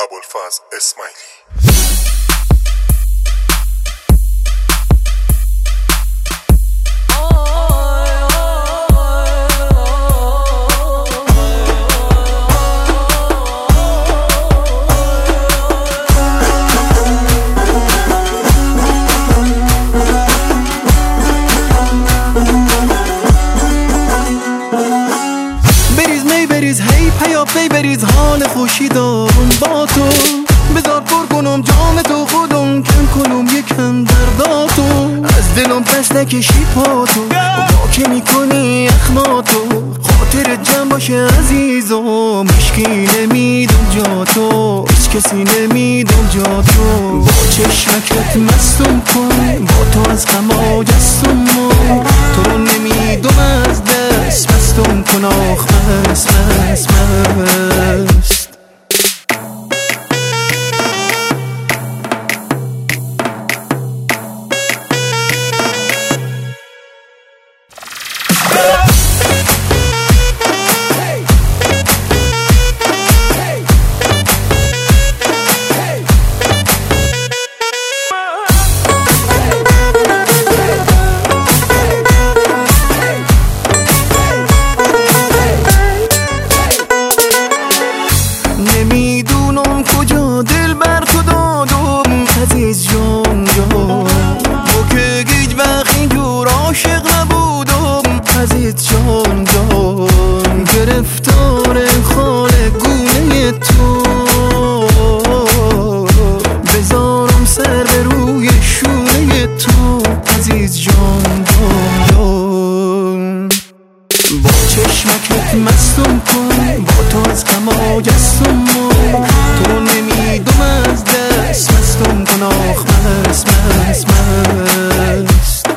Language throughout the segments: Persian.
ابوالفضل اسماعیلی. بریز هی پیاپی بریز حال خوشی دارم با تو، بذار پر کنم جام تو خودم، کم کنم یکم درداتو، از دلم پس نکشی پاتو، با که میکنی اخماتو، خاطر جمع باشه عزیزم، هیچکی نمیدون جا تو، هیچ کسی نمیدون جا تو، با چشمکت مستم کن، با تو از غم جستم من، تو رو نمیدم از دست مستم کن، آخ مست مست مست. نمیدونم کجا دل بر تو دادم عزیز جان جان، با که هیچ وقت اینجور عاشق نبودم عزیز جان جان، گرفتار خال گونه تو، بذارم سر به روی شونه تو عزیز جان جان، با چشمکت مستم کن، با تو از غم جستم من، تو رو نمیدم از دست مستم کن، آخ مست مست مست.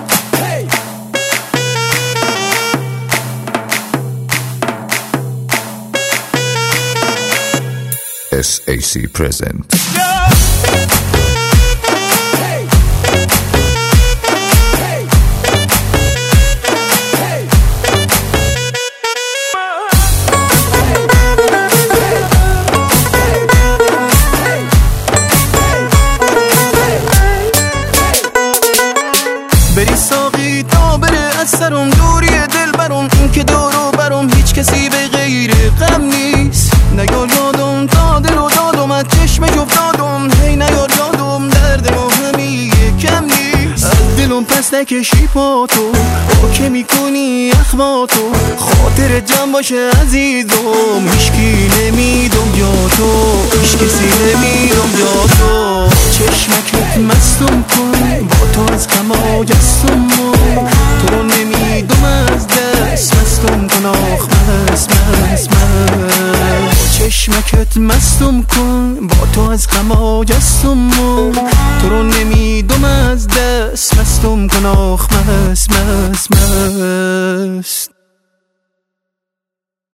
SAC present. بری ساقی تا بره از سرم دوری دل برم، این که دورو برم هیچ کسی به غیر غم نیست، نیار یادم تا دل و دادم از چشم جفت دادم، هی نیار یادم درد ما همی کم نیست، از دلم پس نکشی پاتو، با که میکنی اخماتو، خاطر جمع باشه عزیزم، هیچکی نمیدم جا تو، هیچ کسی نمیدم جا تو، چشمکت مستم کن، با تو از غم جستم من، تو رو نمیدم از دست مستم کن، آخ مست مست مست. چشمکت مستم کن، با تو از غم جستم من، تو رو نمیدم از دست مستم کن، آخ مست مست مست.